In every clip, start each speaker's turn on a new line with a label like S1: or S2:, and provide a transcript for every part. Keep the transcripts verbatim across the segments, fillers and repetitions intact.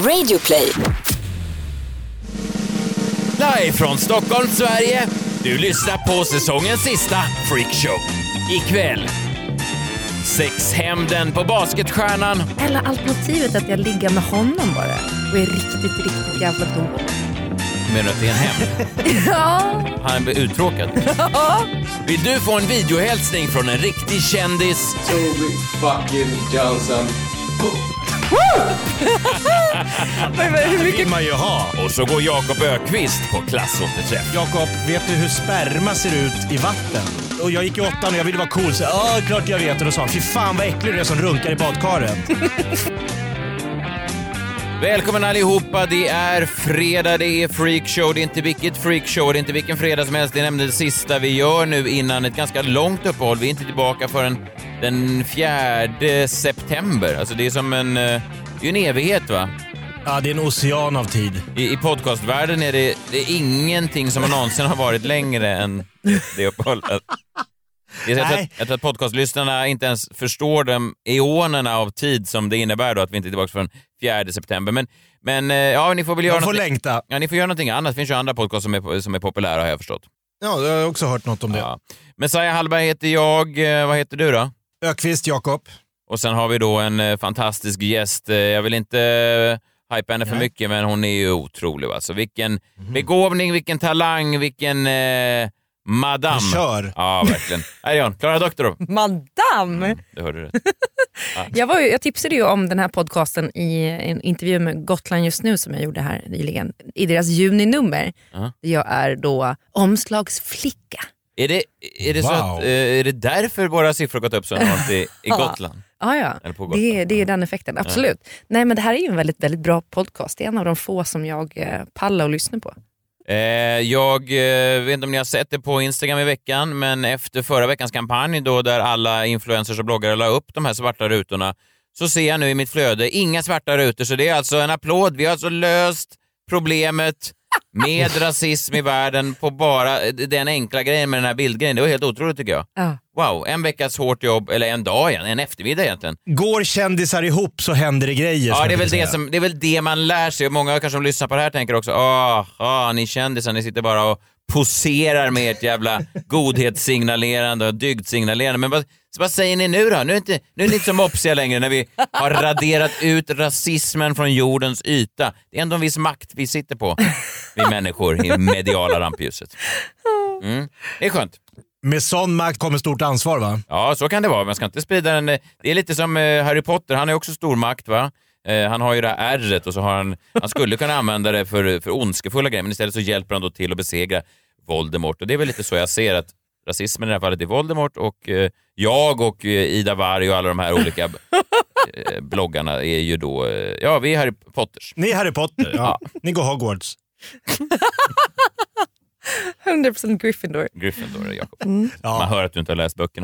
S1: Radioplay.
S2: Live från Stockholm, Sverige. Du lyssnar på säsongens sista freakshow. Ikväll sexhämnden på basketstjärnan.
S3: Eller alternativet att jag ligger med honom bara och är riktigt, riktigt jävla dålig.
S2: Menar du att det är en hämnd?
S3: Ja.
S2: Han är uttråkad.
S3: Ja.
S2: Vill du få en videohälsning från en riktig kändis?
S4: Toby fucking Johnson.
S3: Hur mycket
S5: vill man ju ha.
S2: Och så går Jakob Ökvist på klassåterträff.
S5: Jakob, vet du hur sperma ser ut i vatten? Och jag gick i åttan och jag ville vara cool. Så ja, klart jag vet. Och då sa han, fy fan vad äcklig du är som runkar i badkaret.
S2: Välkommen allihopa, det är fredag, det är freakshow, det är inte vilket freakshow, det är inte vilken fredag som helst, det är nämligen det sista vi gör nu innan ett ganska långt uppehåll. Vi är inte tillbaka förrän den fjärde september, alltså det är som en, det är en evighet va?
S5: Ja, det är en ocean av tid.
S2: I, i podcastvärlden är det, det är ingenting som någonsin har varit längre än det uppehållet. Jag tror, att, jag tror att podcastlyssnarna inte ens förstår de eonerna av tid som det innebär då att vi inte är tillbaka från fjärde september. Men, men ja, ni får väl göra
S5: Man får
S2: något,
S5: längta.
S2: Ja, ni får göra någonting annat. Det finns ju andra podcast som är, som är populära har jag förstått.
S5: Ja, jag har också hört något om det.
S2: Ja. Messiah Hallberg heter jag. Vad heter du då?
S5: Ökvist Jakob.
S2: Och sen har vi då en eh, fantastisk gäst. Jag vill inte eh, hypa henne för
S5: Nej.
S2: mycket, men hon är ju otrolig. Alltså. Vilken mm. begåvning, vilken talang, vilken... Eh, Madame.
S5: Kör.
S2: Ja, verkligen. Här är hon, Klara Doktor då.
S3: Madame?
S2: Mm, det hörde du rätt. Ja.
S3: Jag, var ju, jag tipsade ju om den här podcasten i en intervju med Gotland just nu som jag gjorde här nyligen. I deras juninummer.
S2: Uh-huh.
S3: Jag är då omslagsflicka.
S2: Är det, är det
S5: Wow.
S2: så att, är det därför våra siffror gått upp så enormt i, i Gotland?
S3: Ja, ja.
S2: Eller på Gotland?
S3: Det, det är den effekten, absolut. Ja. Nej, men det här är ju en väldigt, väldigt bra podcast. Det är en av de få som jag eh, pallar och lyssnar på.
S2: Eh, jag eh, vet inte om ni har sett det på Instagram i veckan, men efter förra veckans kampanj då där alla influencers och bloggare la upp de här svarta rutorna, så ser jag nu i mitt flöde inga svarta rutor, så det är alltså en applåd. Vi har alltså löst problemet med rasism i världen på bara den enkla grejen med den här bildgrejen. Det var helt otroligt tycker jag.
S3: Ja.
S2: Wow, en veckas hårt jobb, eller en dag igen, en eftermiddag egentligen.
S5: Går kändisar ihop så händer det grejer.
S2: Ja, det är, väl
S5: det,
S2: det, som, det är väl det man lär sig. Många kanske som lyssnar på det här tänker också, ah, ah, ni kändisar, ni sitter bara och poserar med ett jävla godhetssignalerande och dygdsignalerande. Men vad, vad säger ni nu då? Nu är, inte, nu är ni inte så mopsiga längre när vi har raderat ut rasismen från jordens yta. Det är ändå en viss makt vi sitter på, vi människor i mediala rampljuset. Mm. Det är skönt.
S5: Med sån makt kommer stort ansvar va?
S2: Ja, så kan det vara. Man ska inte sprida den. Det är lite som Harry Potter. Han är också stor makt va? Eh, han har ju det här ärret och så har han... Han skulle kunna använda det för, för ondskefulla grejer, men istället så hjälper han då till att besegra Voldemort. Och det är väl lite så jag ser att rasismen i det här fallet är Voldemort och eh, jag och eh, Ida Warg och alla de här olika eh, bloggarna är ju då... Eh, ja, vi är Harry Potters.
S5: Ni är Harry Potter, ja. Ni går Hogwarts.
S3: hundra procent Gryffindor.
S2: Gryffindor, Jakob.
S3: Mm.
S5: Ja.
S2: Man hör att du inte har läst böckerna.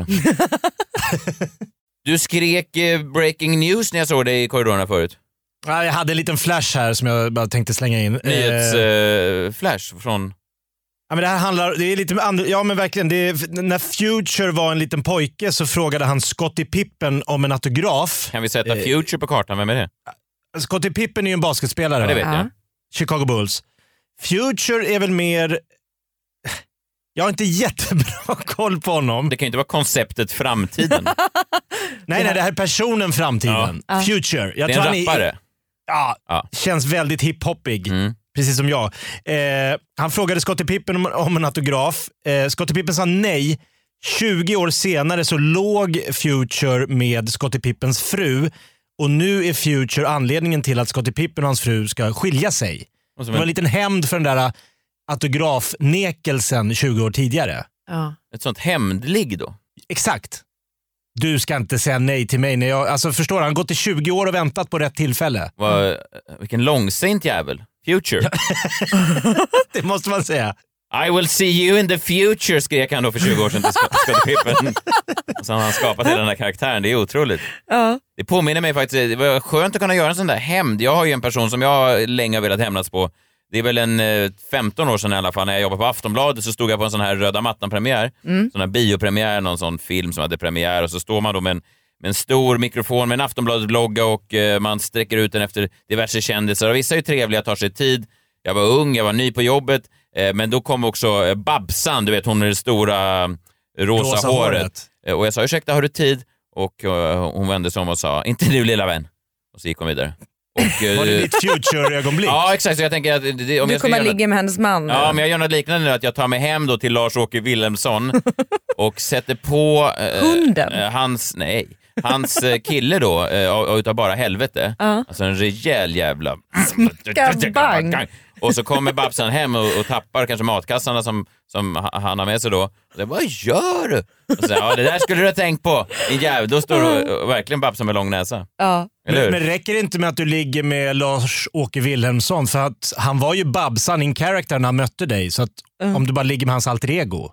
S2: Du skrek eh, breaking news när jag såg dig i korridorerna förut.
S5: Ja, jag hade en liten flash här som jag bara tänkte slänga in.
S2: Nyhetsflash
S5: Eh,
S2: eh, flash från...
S5: Ja, men det här handlar, det är lite andra, ja men verkligen, det är, när Future var en liten pojke så frågade han Scottie Pippen om en autograf.
S2: Kan vi sätta Future på kartan? Vem är det?
S5: Scottie Pippen är ju en basketspelare.
S2: Ja, det vet
S3: Ja.
S2: jag.
S5: Chicago Bulls. Future är väl mer... Jag har inte jättebra koll på honom.
S2: Det kan ju inte vara konceptet framtiden.
S5: Nej, nej, det här är personen framtiden.
S3: Ja.
S5: Future. Jag
S2: Det är
S5: tror
S2: en
S5: han
S2: rappare.
S5: Ja,
S2: Ja.
S5: känns väldigt hiphoppig.
S2: Mm.
S5: Precis som jag. Eh, han frågade Scottie Pippen om, om en autograf. Eh, Scottie Pippen sa nej. tjugo år senare så låg Future med Scottie Pippens fru. Och nu är Future anledningen till att Scottie Pippen och hans fru ska skilja sig.
S2: Och
S5: Det var en liten hämnd för den där autografnekelsen tjugo år tidigare.
S3: Ja.
S2: Ett sånt hämndligg då.
S5: Exakt. Du ska inte säga nej till mig. När jag, alltså förstår du, han har gått i tjugo år och väntat på rätt tillfälle.
S2: Vad, vilken långsint jävel. Future.
S5: Det måste man säga.
S2: I will see you in the future, skrek han då för tjugo år sedan till Scottie Pippen. Och så har han skapat hela den här karaktären. Det är otroligt.
S3: Ja.
S2: Det påminner mig faktiskt, det var skönt att kunna göra en sån där hämnd. Jag har ju en person som jag länge har velat hämnas på. Det är väl en eh, femton år sedan i alla fall när jag jobbade på Aftonbladet, så stod jag på en sån här röda mattan-premiär. Mm. Sån här biopremiär, någon sån film som hade premiär, och så står man då med en, med en stor mikrofon med en Aftonbladet-logga och eh, man sträcker ut den efter diverse kändisar. Och vissa är ju trevliga, tar sig tid. Jag var ung, jag var ny på jobbet, eh, men då kom också eh, Babsan, du vet hon med det stora eh, rosa, rosa håret. håret. Eh, och jag sa, ursäkta, har du tid? Och eh, hon vände sig om och sa, inte nu lilla vän. Och så gick hon vidare. Och,
S5: var det ditt future-ögonblick?
S2: Ja, exakt. Så jag tänker att det, om
S3: du
S2: jag
S3: kommer
S2: göra...
S3: ligga med hennes man.
S2: Ja, men jag gör något liknande nu, att jag tar mig hem då till Lars-Åke Wilhelmsson och sätter på eh,
S3: hunden.
S2: Eh, hans, nej, hans eh, kille då, eh, utav bara helvete.
S3: Uh.
S2: Alltså en rejäl jävla...
S3: Bang.
S2: Och så kommer Babsan hem och, och tappar kanske matkassarna som, som han har med sig då. Och så, vad gör du? Och så, ja, det där skulle du ha tänkt på. En jävel, då står du och, och verkligen Babsan med lång näsa.
S3: Ja.
S5: Men, men räcker det inte med att du ligger med Lars-Åke Wilhelmsson? För att han var ju Babsan in character när han mötte dig. Så att mm. om du bara ligger med hans alter ego.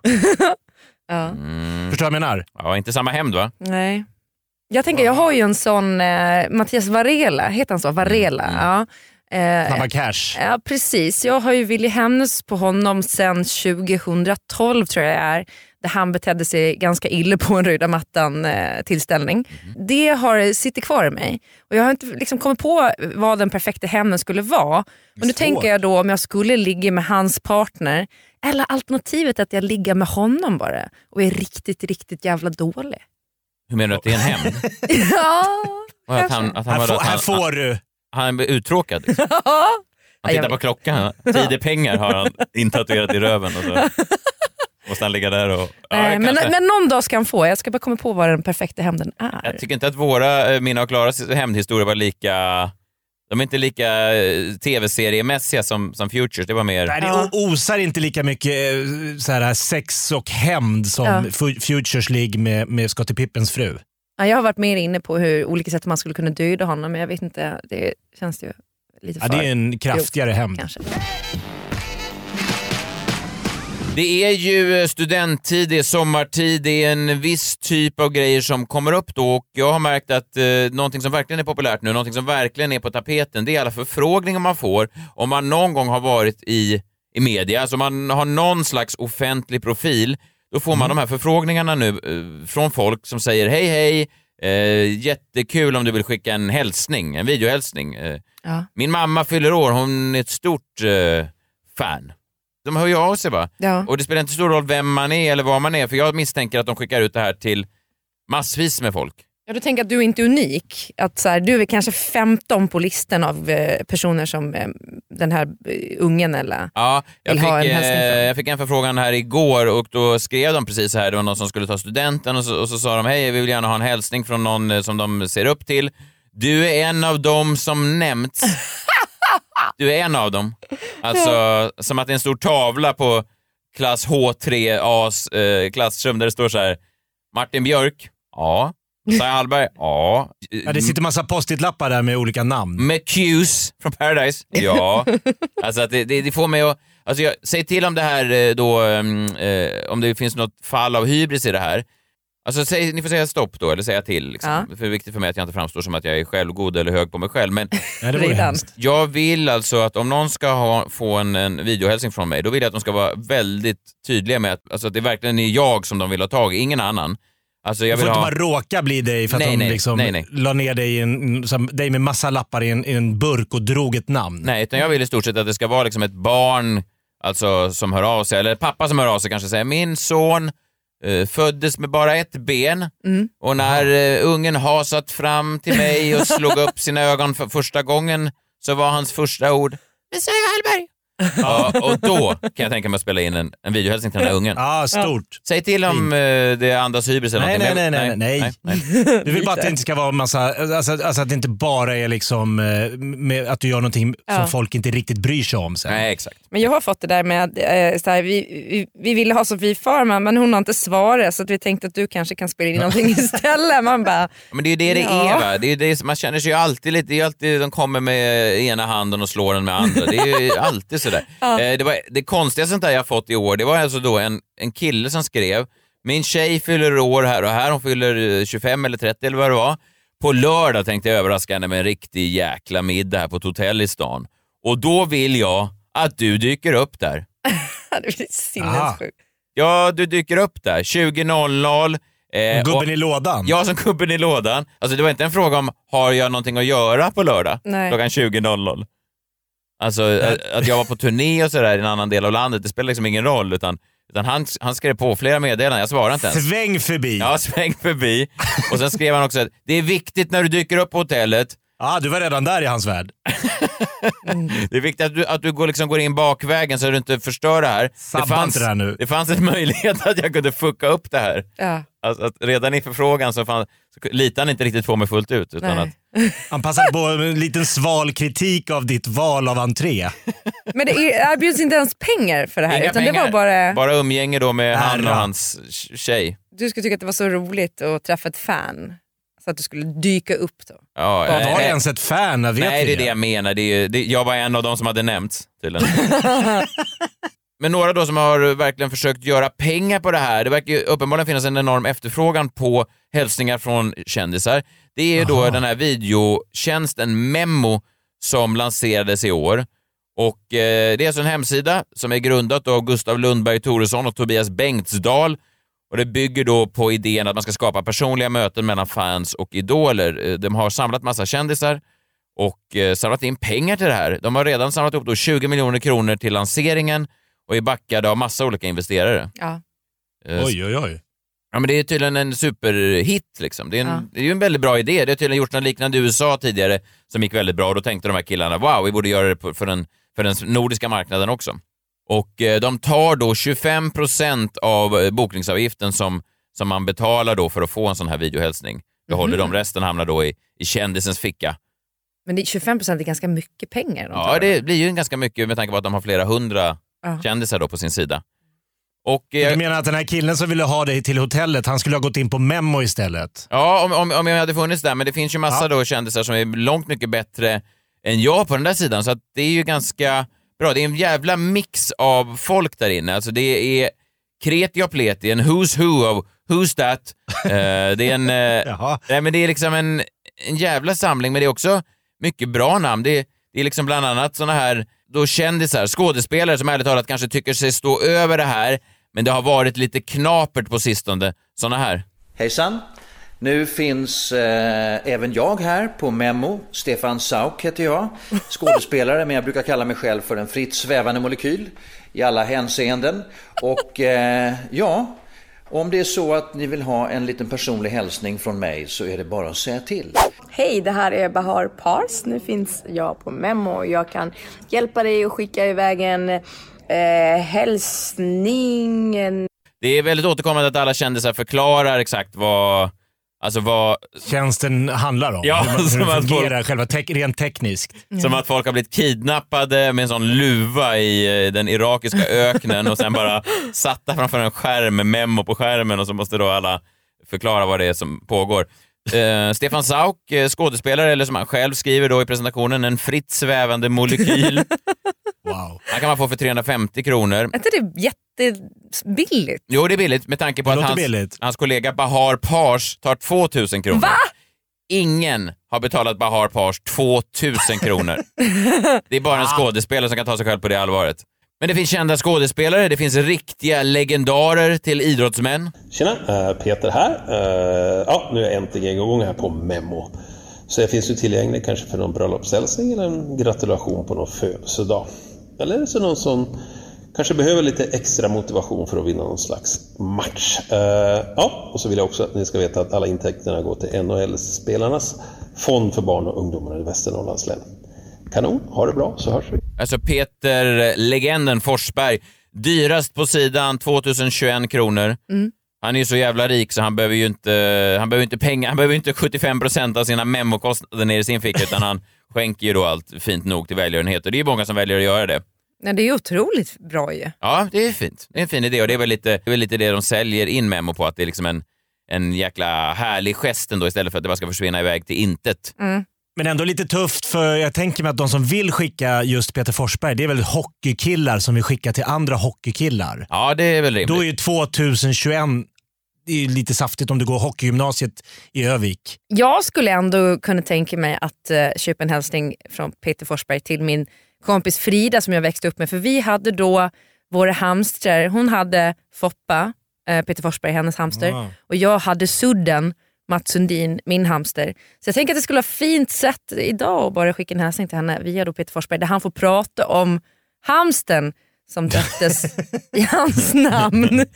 S3: Ja.
S2: Mm.
S5: Förstår du vad jag menar?
S2: Ja, inte samma hämnd va?
S3: Nej. Jag tänker, jag har ju en sån eh, Mattias Varela, heter han så? Varela, mm. ja.
S5: Eh, Snabba cash.
S3: Ja, precis. Jag har ju Willy Hemnes på honom sedan tjugohundratolv tror jag det är. Där han betedde sig ganska illa på en röda mattan eh, tillställning. Mm. Det har sitter kvar i mig. Och jag har inte liksom kommit på vad den perfekta hämnden skulle vara. Och nu tänker jag då om jag skulle ligga med hans partner. Eller alternativet att jag ligger med honom bara. Och är riktigt, riktigt jävla dålig.
S2: Hur menar du att det är en hämnd?
S3: Ja,
S2: att han, att han
S5: här, får,
S2: att
S5: här
S2: han,
S5: får du.
S2: Han är uttråkad. Liksom. Han tittar på klockan. Tid är pengar har han intatuerat i röven. Och så måste han ligga där och... Ja,
S3: Nej, men, men någon dag ska han få. Jag ska bara komma på vad den perfekta hämnden är.
S2: Jag tycker inte att våra, mina och Klaras hämndhistorier var lika... De är inte lika tv-seriemässiga som, som Futures. Det var mer...
S5: Nej, det osar inte lika mycket så här, sex och hämnd som ja. Futures ligger med, med Scottie Pippens fru.
S3: Ja, jag har varit mer inne på hur olika sätt man skulle kunna döda honom, men jag vet inte, det känns ju lite för...
S5: Ja, det är en kraftigare hämnd.
S3: Kanske.
S2: Det är ju studenttid, det är sommartid, det är en viss typ av grejer som kommer upp då och jag har märkt att eh, någonting som verkligen är populärt nu, någonting som verkligen är på tapeten, det är alla förfrågningar man får om man någon gång har varit i, i media, alltså man har någon slags offentlig profil, då får man mm. de här förfrågningarna nu eh, från folk som säger hej hej, eh, jättekul om du vill skicka en hälsning, en videohälsning. Eh,
S3: ja.
S2: Min mamma fyller år, hon är ett stort eh, fan. De hör ju av sig va?
S3: Ja.
S2: Och det spelar inte stor roll vem man är eller vad man är, för jag misstänker att de skickar ut det här till massvis med folk.
S3: Ja, du tänker att du är inte unik. Att så här, du är kanske femton på listan av eh, personer som eh, den här eh, ungen eller
S2: ja, jag
S3: vill
S2: fick,
S3: ha en hälsning
S2: eh,
S3: från.
S2: jag fick en förfrågan här igår och då skrev de precis så här, det var någon som skulle ta studenten och så, och så sa de hej, vi vill gärna ha en hälsning från någon eh, som de ser upp till. Du är en av dem som nämnts. Du är en av dem. Alltså, ja. Som att det är en stor tavla på klass H tre A's eh, klassrum där det står så här: Martin Björk, ja. Saja Hallberg, ja.
S5: Ja, det sitter massa post-it-lappar där med olika namn.
S2: McHughes från Paradise, ja. Alltså att det, det, det får mig att... Alltså jag, säg till om det här då, eh, om det finns något fall av hybris i det här. Alltså säg, ni får säga stopp då, eller säga till. Liksom.
S3: Ja.
S2: För det är viktigt för mig att jag inte framstår som att jag är självgod eller hög på mig själv. Men
S5: ja, det var
S2: jag vill alltså att om någon ska ha, få en, en videohälsning från mig, då vill jag att de ska vara väldigt tydliga med att, alltså, att det verkligen är jag som de vill ha tag i, ingen annan. Alltså jag vill
S5: får
S2: ha...
S5: inte bara råka bli dig för att
S2: nej,
S5: de
S2: nej,
S5: liksom
S2: nej, nej.
S5: la ner dig, i en, som, dig med massa lappar i en, i en burk och drog ett namn.
S2: Nej, utan jag vill i stort sett att det ska vara liksom ett barn alltså, som hör av sig, eller pappa som hör av sig kanske säger min son uh, föddes med bara ett ben
S3: mm.
S2: och när uh, ungen hasat fram till mig och slog upp sina ögon för första gången så var hans första ord Saja Hallberg. Ja, och då kan jag tänka mig att spela in en, en videohälsning till den här ungen.
S5: Ja, stort.
S2: Säg till om uh, det andas hybris eller
S5: nej,
S2: någonting.
S5: Nej, nej, nej, nej. nej. nej. Du vill bara att det inte ska vara en massa, alltså, alltså att det inte bara är liksom med att du gör någonting
S3: ja.
S5: som folk inte riktigt bryr sig om sen.
S2: Nej, exakt.
S3: Men jag har fått det där med att eh, så här, vi, vi, vi ville ha Sofie Farman men hon har inte svarat så att vi tänkte att du kanske kan spela in någonting istället. Man bara,
S2: men det är ju det det
S3: ja.
S2: är va? Det är det, man känner sig ju alltid lite, det är alltid de kommer med ena handen och slår den med andra. Det är ju alltid sådär. Ja. Eh, det, var, det konstigaste sånt där jag fått i år, det var alltså då en, en kille som skrev min tjej fyller år här och här, hon fyller tjugofem eller trettio eller vad det var. På lördag tänkte jag överraska henne med en riktig jäkla middag här på ett hotell i stan. Och då vill jag att du dyker upp där.
S3: Det blir sinnessjukt.
S2: Ja, du dyker upp där. tjugo noll noll. Eh,
S5: gubben
S2: och,
S5: i lådan.
S2: Ja, som gubben i lådan. Alltså det var inte en fråga om har jag någonting att göra på lördag
S3: Nej.
S2: klockan tjugo noll noll. Alltså att, att jag var på turné och sådär i en annan del av landet, det spelar liksom ingen roll, utan, utan han, han skrev på flera meddelanden, jag svarade inte ens.
S5: Sväng förbi.
S2: Ja, sväng förbi. Och sen skrev han också att det är viktigt när du dyker upp på hotellet.
S5: Ja, du var redan där i hans värld.
S2: Mm. Det är viktigt att du, att du går, liksom går in bakvägen så att du inte förstör det här.
S5: Sabba
S2: det fanns,
S5: inte det här nu.
S2: Det fanns en möjlighet att jag kunde fucka upp det här.
S3: Ja.
S2: Alltså, att redan i förfrågan så, fann, så litade han inte riktigt på mig fullt ut. Utan att,
S5: han passade på en liten sval kritik av ditt val av entré.
S3: Men det erbjuds inte ens pengar för det här,
S2: inga
S3: utan
S2: pengar,
S3: det var bara...
S2: bara umgänge då med han
S5: Herra.
S2: och hans tjej.
S3: Du skulle tycka att det var så roligt att träffa ett fan. Så att du skulle dyka upp då.
S2: Ja,
S5: Var
S2: nej,
S5: det
S2: nej,
S5: ens ett fan? Jag vet
S2: nej, det är
S5: det.
S2: det jag menar. Det är, det, jag var en av dem som hade nämnts tydligen. Men några då som har verkligen försökt göra pengar på det här. Det verkar ju uppenbarligen finnas en enorm efterfrågan på hälsningar från kändisar. Det är ju då
S5: Aha.
S2: den här videotjänsten Memo som lanserades i år. Och eh, det är alltså en hemsida som är grundat av Gustav Lundberg Thoresson och Tobias Bengtsdal. Och det bygger då på idén att man ska skapa personliga möten mellan fans och idoler. De har samlat massa kändisar och eh, samlat in pengar till det här. De har redan samlat upp då tjugo miljoner kronor till lanseringen och är backade av massa olika investerare.
S3: Ja.
S2: Eh,
S5: Oj, oj, oj.
S2: Ja, men det är tydligen en superhit liksom. Det är, en,
S3: Ja.
S2: det är ju en väldigt bra idé. Det har tydligen gjort något liknande i U S A tidigare som gick väldigt bra. Och då tänkte de här killarna, wow, vi borde göra det på, för, den, för den nordiska marknaden också. Och eh, de tar då tjugofem procent av eh, bokningsavgiften som, som man betalar då för att få en sån här videohälsning. Behåller
S3: Mhm.
S2: de, resten hamnar då i, i kändisens ficka.
S3: Men det, tjugofem procent är ganska mycket pengar. de
S2: Ja,
S3: tar.
S2: det blir ju ganska mycket med tanke på att de har flera hundra
S3: Ja.
S2: kändisar då på sin sida. Och eh,
S5: Du menar att den här killen som ville ha dig till hotellet, han skulle ha gått in på Memo istället?
S2: ja, om, om, om jag hade funnits där, men det finns ju massa
S5: Ja.
S2: då kändisar som är långt mycket bättre än jag på den där sidan, så att det är ju ganska bra. Det är en jävla mix av folk där inne. Alltså det är kreti och pleti, en who's who of who's that. Eh, det är en... Eh,
S5: Jaha.
S2: nej, men det är liksom en, en jävla samling, men det är också mycket bra namn. Det är, det är liksom bland annat såna här då kändisar, skådespelare som ärligt talat kanske tycker sig stå över det här, men det har varit lite knapert på sistone. Såna här.
S1: Hejsan! Nu finns eh, även jag här på Memo. Stefan Sauk heter jag. Skådespelare, men jag brukar kalla mig själv för en fritt svävande molekyl i alla hänseenden. Och eh, ja, om det är så att ni vill ha en liten personlig hälsning från mig så är det bara att säga till.
S6: Hej, det här är Bahar Pars. Nu finns jag på Memo och jag kan hjälpa dig att skicka iväg en eh, hälsning. En...
S2: Det är väldigt återkommande att alla kändisar förklarar exakt vad... Alltså vad...
S5: Tjänsten handlar om.
S2: Ja,
S5: hur, man, hur
S2: som
S5: det
S2: att
S5: fungerar själva te- rent tekniskt.
S2: Som att folk har blivit kidnappade med en sån luva i eh, den irakiska öknen och sen bara satta framför en skärm med Memo på skärmen och så måste då alla förklara vad det är som pågår. Eh, Stefan Sauk, eh, skådespelare, eller som han själv skriver då i presentationen, en fritt svävande molekyl.
S5: Wow.
S2: Han kan man få för trehundrafemtio kronor.
S3: Är inte det jättebilligt?
S2: Jo, det är billigt med tanke på
S5: Det
S2: att
S5: låter
S2: hans,
S5: billigt.
S2: hans kollega Bahar Pars tar tvåtusen kronor.
S3: Va?
S2: Ingen har betalat Bahar Pars tvåtusen kronor. Det är bara en skådespelare som kan ta sig själv på det allvaret. Men det finns kända skådespelare, det finns riktiga legendarer till idrottsmän.
S7: Tjena, eh, Peter här. Eh, Ja, nu är jag äntligen igång här på Memo. Så jag finns ju tillgänglig kanske för någon bröllopshälsning eller en gratulation på någon födelsedag. Eller så någon som kanske behöver lite extra motivation för att vinna någon slags match. Eh, Ja, och så vill jag också att ni ska veta att alla intäkterna går till N H L-spelarnas fond för barn och ungdomar i Västernorrlands län. Kanon, ha det bra så hörs vi.
S2: Alltså Peter, legenden Forsberg, dyrast på sidan, tvåtusentjugoett kronor.
S3: Mm.
S2: Han är ju så jävla rik så han behöver ju inte, han behöver inte pengar, han behöver inte sjuttiofem procent av sina memokostnader ner i sin ficka, utan han skänker ju då allt fint nog till välgörenhet, och det är ju många som väljer att göra det.
S3: Nej, det är otroligt bra ju.
S2: Ja, det är fint. Det är en fin idé, och det är väl lite det, är väl lite det de säljer in Memo på, att det är liksom en, en jäkla härlig gest ändå, istället för att det bara ska försvinna iväg till intet.
S3: Mm.
S5: Men ändå lite tufft, för jag tänker mig att de som vill skicka just Peter Forsberg, det är väl hockeykillar som vill skicka till andra hockeykillar.
S2: Ja, det är väl rimligt.
S5: Då är ju tvåtusentjugoett, det är ju lite saftigt om du går hockeygymnasiet i Övik.
S3: Jag skulle ändå kunna tänka mig att uh, köpa en hälsning från Peter Forsberg till min kompis Frida som jag växte upp med. För vi hade då våra hamstrar. Hon hade Foppa eh, Peter Forsberg, hennes hamster.
S5: Wow.
S3: Och jag hade Sudden, Mats Sundin, min hamster. Så jag tänker att det skulle vara fint sätt idag att bara skicka en hälsning till henne via då Peter Forsberg, där han får prata om hamsten som döptes i hans namn.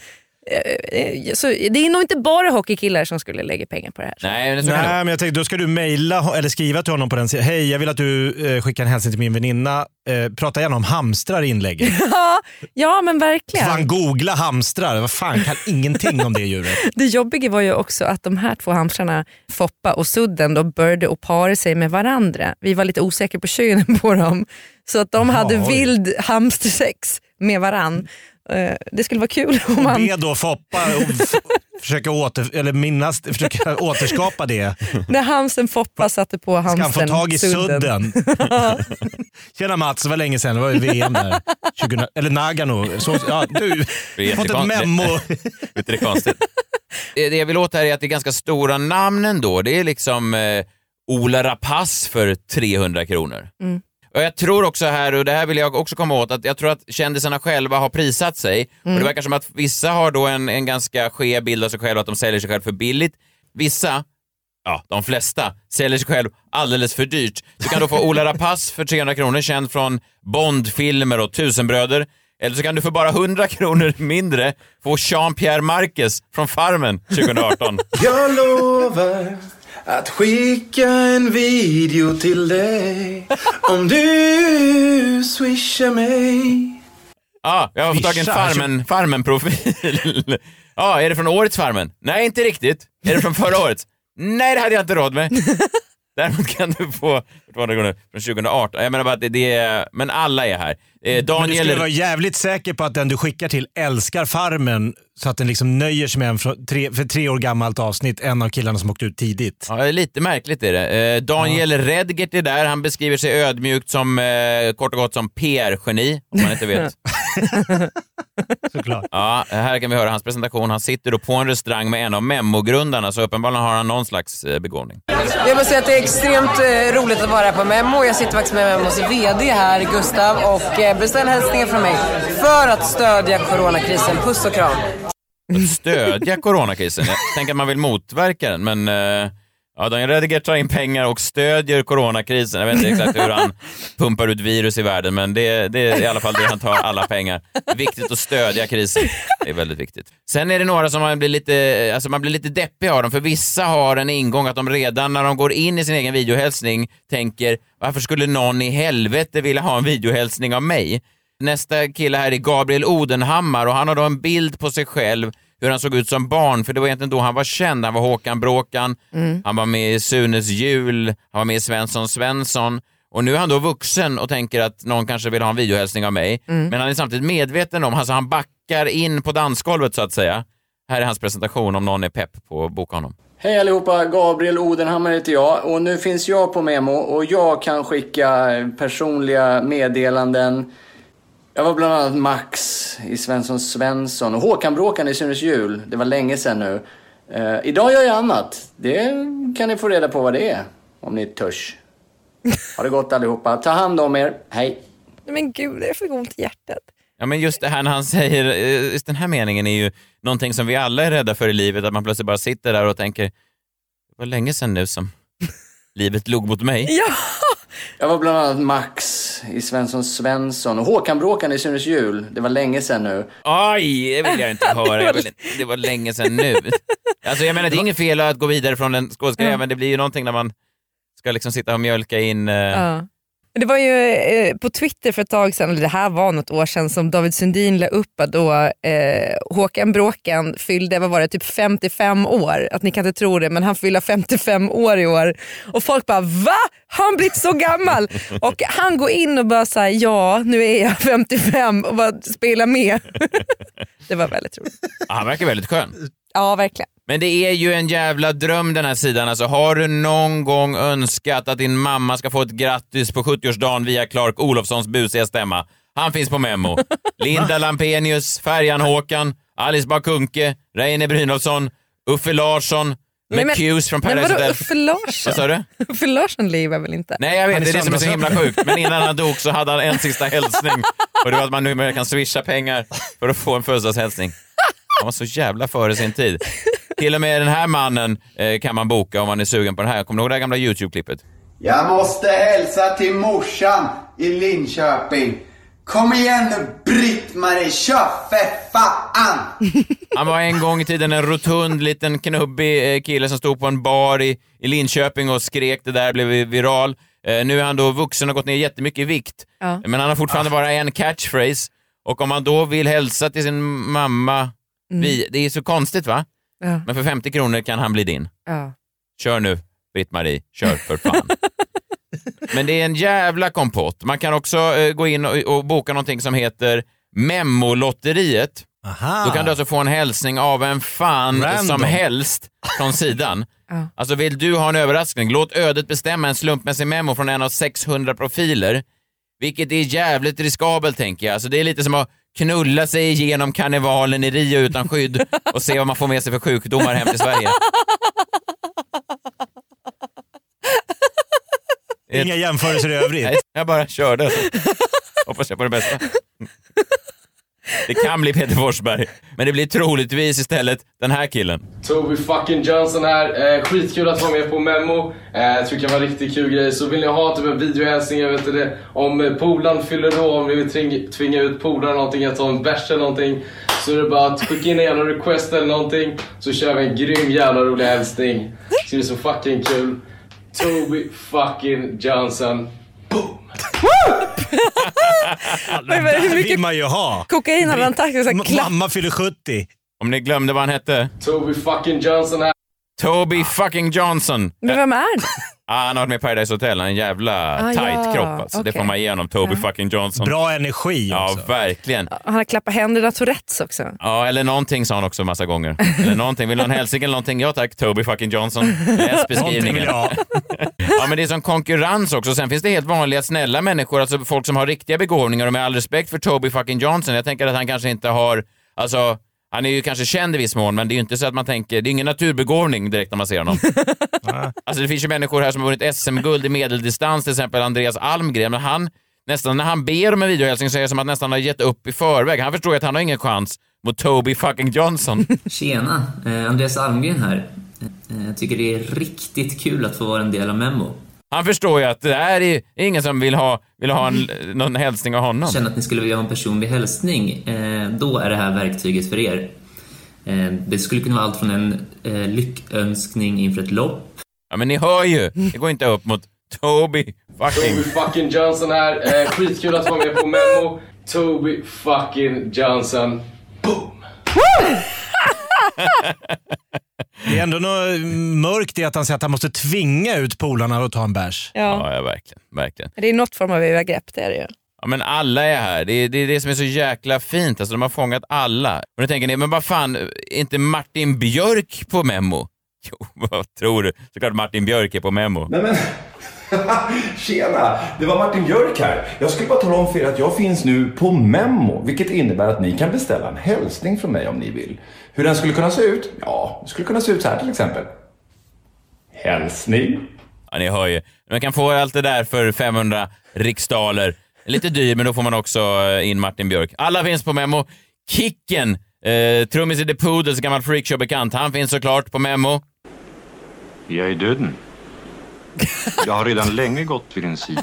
S3: Så det är nog inte bara hockeykillar som skulle lägga pengar på det här.
S2: Nej, men, så
S5: Nej,
S2: kan det.
S5: men jag tänkte, då ska du mejla eller skriva till honom på den sidan. Hej, jag vill att du eh, skickar en hälsning till min väninna. Eh, prata gärna om hamstrar i inlägget.
S3: Ja, ja, men verkligen.
S5: Fan, googla hamstrar. Vad fan, kan ingenting om det djuret.
S3: Det jobbiga var ju också att de här två hamstrarna, Foppa och Sudden, då började att para sig med varandra. Vi var lite osäkra på könen på dem. Så att de
S5: Aha,
S3: hade
S5: oj.
S3: vild hamstersex med varann. Det skulle vara kul om man...
S5: Be då Foppa och f- försöka, åter, eller minnas, försöka återskapa det.
S3: När hamsten Foppa satte på hamsten
S5: Ska han få tag i Sudden? Tjena Mats, det var länge sedan, det var ju V M där. tjugo, eller Nagano. Så, ja, du
S2: Det är
S5: har fått ett
S2: jättekonstigt.
S5: memo.
S2: Vet du, det är konstigt. Det jag vill åt här är att det är ganska stora namn ändå. Det är liksom eh, Ola Rapace för trehundra kronor.
S3: Mm.
S2: Och jag tror också här, och det här vill jag också komma åt, att jag tror att kändisarna själva har prisat sig.
S3: Mm.
S2: Och det verkar som att vissa har då en, en ganska skev bild av sig själva, att de säljer sig själv för billigt. Vissa, ja, de flesta, säljer sig själv alldeles för dyrt. Du kan då få Ola Rapace för trehundra kronor, känd från Bondfilmer och Tusenbröder. Eller så kan du för bara hundra kronor mindre få Jean-Pierre Marquez från Farmen tjugoarton.
S8: Jag lovar att skicka en video till dig om du swishar mig.
S2: Ja, jag har fått tag i en Farmen, Farmen-profil. Ja, är det från årets Farmen? Nej, inte riktigt. Är det från förra årets? Nej, det hade jag inte råd med. Däremot kan du få från tjugoarton. Jag menar bara att det, det är... Men alla är här. Eh, Daniel...
S5: Men du skulle vara jävligt säker på att den du skickar till älskar Farmen, så att den liksom nöjer sig med en för tre, för tre år gammalt avsnitt, en av killarna som åkte ut tidigt.
S2: Ja, lite märkligt är det. Eh, Daniel ja. Redgert är där. Han beskriver sig ödmjukt som, eh, kort och gott som P R-geni, om man inte vet.
S5: Såklart.
S2: Ja, här kan vi höra hans presentation. Han sitter då på en restaurang med en av Memmo-grundarna, så uppenbarligen har han någon slags eh, begåvning.
S9: Jag måste säga att det är extremt eh, roligt att vara på Memmo. Jag sitter faktiskt med Memmos V D här, Gustav, och eh, beställ hälsningar från mig för att stödja coronakrisen. Puss och kram.
S2: Att stödja coronakrisen? Jag tänker att man vill motverka den, men... Eh, ja, Daniel Redgert tar in pengar och stödjer coronakrisen. Jag vet inte exakt hur han pumpar ut virus i världen, men det, det är i alla fall det han tar alla pengar. Viktigt att stödja krisen. Det är väldigt viktigt. Sen är det några som man blir lite, alltså man blir lite deppig av dem, för vissa har en ingång att de redan när de går in i sin egen videohälsning tänker, varför skulle någon i helvete vilja ha en videohälsning av mig? Nästa kille här är Gabriel Odenhammar, och han har då en bild på sig själv hur han såg ut som barn, för det var egentligen då han var känd. Han var Håkan Bråkan, mm. han var med i Sunes jul, han var med i Svensson Svensson, och nu är han då vuxen och tänker att någon kanske vill ha en videohälsning av mig, mm. men han är samtidigt medveten om, alltså han backar in på dansgolvet så att säga. Här är hans presentation om någon är pepp på att boka honom.
S10: Hej allihopa, Gabriel Odenhammar heter jag, och nu finns jag på Memmo och jag kan skicka personliga meddelanden. Jag var bland annat Max i Svensson Svensson och Håkan Bråkan i Sunes jul. Det var länge sedan nu. Uh, idag gör jag annat. Det kan ni få reda på vad det är, om ni törs. Ha det gott allihopa. Ta hand om er. Hej.
S3: Men gud, det är för ont i hjärtat.
S2: Ja, men just det här när han säger, just den här meningen är ju någonting som vi alla är rädda för i livet, att man plötsligt bara sitter där och tänker, det var länge sedan nu som livet log mot mig.
S3: Ja!
S10: Jag var bland annat Max i Svensson Svensson och Håkan Bråkan i Sunes jul. Det var länge sedan nu.
S2: Aj, det vill jag inte höra. Jag vill inte, det var länge sedan nu. Alltså jag menar, det är inget fel att gå vidare från den skådespelaren, mm. men det blir ju någonting när man ska liksom sitta och mjölka in... Uh...
S3: Ja. Det var ju eh, på Twitter för ett tag sedan, eller det här var något år sedan, som David Sundin la upp att då eh, Håkan Bråkan fyllde, vad var det, typ femtiofem år. Att ni kan inte tro det, men han fyller femtiofem år i år. Och folk bara, va? Har han blivit så gammal? Och han går in och bara säger, ja, nu är jag femtiofem, och bara spelar med. Det var väldigt roligt.
S2: Han verkar väldigt skön.
S3: Ja, verkligen.
S2: Men det är ju en jävla dröm den här sidan. Alltså, har du någon gång önskat att din mamma ska få ett grattis på sjuttioårsdagen via Clark Olofssons busiga stämma? Han finns på Memmo. Linda Lampenius, Färjan Håkan, Alice Bakunke, Reine Brynolfsson, Uffe Larsson, McHughes från Paradise Hotel.
S3: Men vadå Uffe Larsson?
S2: Vad sa du?
S3: Uffe Larsson lever väl inte?
S2: Nej, jag vet, det är det som är så himla sjukt. Men innan han dog så hade han en sista hälsning. Och det var att man nu kan swisha pengar för att få en födelsedagshälsning. Han var så jävla före sin tid. Till och med den här mannen eh, kan man boka om man är sugen på den här. Kommer du ihåg det här gamla YouTube-klippet?
S11: Jag måste hälsa till morsan i Linköping. Kom igen nu, Britt-Marie, kör för fan!
S2: Han var en gång i tiden en rotund liten knubbig kille som stod på en bar i, i Linköping och skrek. Det där blev viral. Eh, nu är han då vuxen och gått ner jättemycket i vikt.
S3: Ja.
S2: Men han har fortfarande bara en catchphrase. Och om man då vill hälsa till sin mamma, mm. vi, det är så konstigt va?
S3: Ja.
S2: Men för femtio kronor kan han bli din.
S3: Ja.
S2: Kör nu, Britt-Marie, kör för fan. Men det är en jävla kompott. Man kan också uh, gå in och, och boka någonting som heter Memolotteriet.
S5: Aha.
S2: Då kan du alltså få en hälsning av en fan
S5: Random.
S2: som helst från sidan.
S3: Ja.
S2: Alltså vill du ha en överraskning, låt ödet bestämma en slumpmässig memo från en av sexhundra profiler. Vilket är jävligt riskabelt tänker jag. Alltså det är lite som att knulla sig igenom karnevalen i Rio utan skydd och se vad man får med sig för sjukdomar hem till Sverige.
S5: Inga jämförelser i övrigt.
S2: Nej, jag bara körde. Hoppas jag på det bästa. Det kan bli Peter Forsberg, men det blir troligtvis istället den här killen.
S4: Toby fucking Johnson här. Eh, skitkul att vara med på Memo. Eh, jag tycker det var en riktigt kul grej. Så vill ni ha typ en videohälsning, jag vet inte, om polan fyller då, om ni vill tvinga, tvinga ut polan någonting, att ta en bärs eller någonting, så är det bara att skicka in en jävla request eller någonting, så kör vi en grym jävla rolig hälsning. Så det är så fucking kul. Toby fucking Johnson. Boom!
S3: Men, men, hur mycket
S5: vill man ju ha.
S3: kokain hade han tagit?
S5: M- mamma fyller sjuttio.
S2: Om ni glömde vad han hette.
S4: Toby fucking Johnson här.
S2: Toby fucking Johnson.
S3: Men vem är det?
S2: Ah, han har varit med i Paradise Hotel. Han är en jävla
S3: Ah,
S2: tight
S3: ja.
S2: kropp. Alltså.
S3: Okay.
S2: Det får man ge honom. Toby
S3: Ja.
S2: fucking Johnson.
S5: Bra energi
S2: Ja,
S5: också.
S2: verkligen.
S3: Han har klappat händerna Tourettes också.
S2: Ja, eller någonting sa han också massa gånger. Eller någonting. Vill du ha en hälsning eller någonting? Ja tack, Toby fucking Johnson. Läs beskrivningen.
S5: Ja.
S2: Ja, men det är som konkurrens också. Sen finns det helt vanliga snälla människor, alltså folk som har riktiga begåvningar, och med all respekt för Toby fucking Johnson. Jag tänker att han kanske inte har, alltså han är ju kanske känd i viss mån, men det är ju inte så att man tänker, det är ingen naturbegåvning direkt när man ser honom. Alltså det finns ju människor här som har vunnit S M-guld i medeldistans, till exempel Andreas Almgren, men han, nästan när han ber om en videohälsning så är det som att nästan har gett upp i förväg. Han förstår ju att han har ingen chans mot Toby fucking Johnson.
S12: Tjena, eh, Andreas Almgren här. Eh, jag tycker det är riktigt kul att få vara en del av Memo.
S2: Han förstår ju att det här är ingen som vill ha, vill ha en, någon hälsning av honom.
S12: Känner att ni skulle vilja ha en personlig hälsning, eh, då är det här verktyget för er. Eh, det skulle kunna vara allt från en eh, lyckönskning inför ett lopp.
S2: Ja, men ni hör ju, det går inte upp mot Toby fucking...
S4: Toby fucking Johnson här. Eh, skitkul att vara med på Memo. Toby fucking Johnson. Boom!
S5: Det är ändå något mörkt i att han säger att han måste tvinga ut polarna och ta en bärs.
S3: Ja.
S2: Ja, ja, verkligen, verkligen.
S3: Det är något form av övergrepp, det är det ju.
S2: Ja, men alla är här. Det är, det är det som är så jäkla fint. Alltså, de har fångat alla. Och då tänker ni, men vad fan, är inte Martin Björk på Memo? Jo, vad tror du? Såklart Martin Björk är på Memo.
S13: Nej men, tjena, det var Martin Björk här. Jag skulle bara tala om för er att jag finns nu på Memo, vilket innebär att ni kan beställa en hälsning från mig om ni vill. Hur den skulle kunna se ut? Ja, det skulle kunna se ut så här till exempel. Hälsning.
S2: Ja, ni hör ju. Man kan få allt det där för femhundra riksdaler. Lite dyr, men då får man också in Martin Björk. Alla finns på Memo. Kicken, eh, trummis i The Poodles, gammal freakshow-bekant. Han finns såklart på Memo.
S14: Jag är döden. Jag har redan länge gått vid din sida.